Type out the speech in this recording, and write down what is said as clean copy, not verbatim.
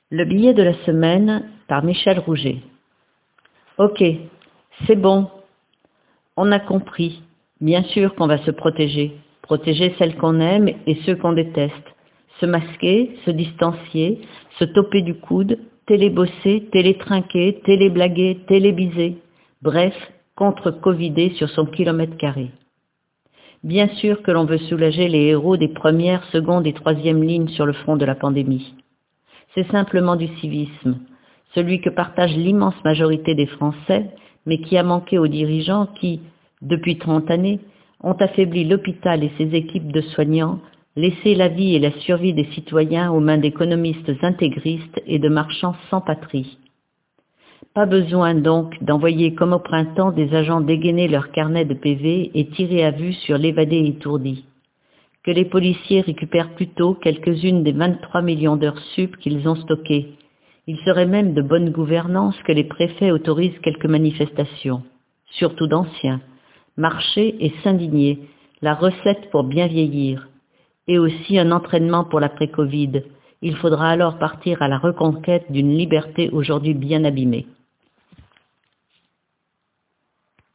Le billet de la semaine par Michel Rouget. Ok, c'est bon, on a compris. Bien sûr qu'on va se protéger. Protéger celles qu'on aime et ceux qu'on déteste. Se masquer, se distancier, se toper du coude, télébosser, télétrinquer, téléblaguer, télébiser. Bref, contre-covider sur son kilomètre carré. Bien sûr que l'on veut soulager les héros des premières, secondes et troisièmes lignes sur le front de la pandémie. C'est simplement du civisme, celui que partage l'immense majorité des Français, mais qui a manqué aux dirigeants qui, depuis 30 années, ont affaibli l'hôpital et ses équipes de soignants, laissé la vie et la survie des citoyens aux mains d'économistes intégristes et de marchands sans patrie. Pas besoin donc d'envoyer comme au printemps des agents dégainer leur carnet de PV et tirer à vue sur l'évadé étourdi. Que les policiers récupèrent plutôt quelques-unes des 23 millions d'heures sup qu'ils ont stockées. Il serait même de bonne gouvernance que les préfets autorisent quelques manifestations, surtout d'anciens, marcher et s'indigner, la recette pour bien vieillir, et aussi un entraînement pour l'après-Covid. Il faudra alors partir à la reconquête d'une liberté aujourd'hui bien abîmée.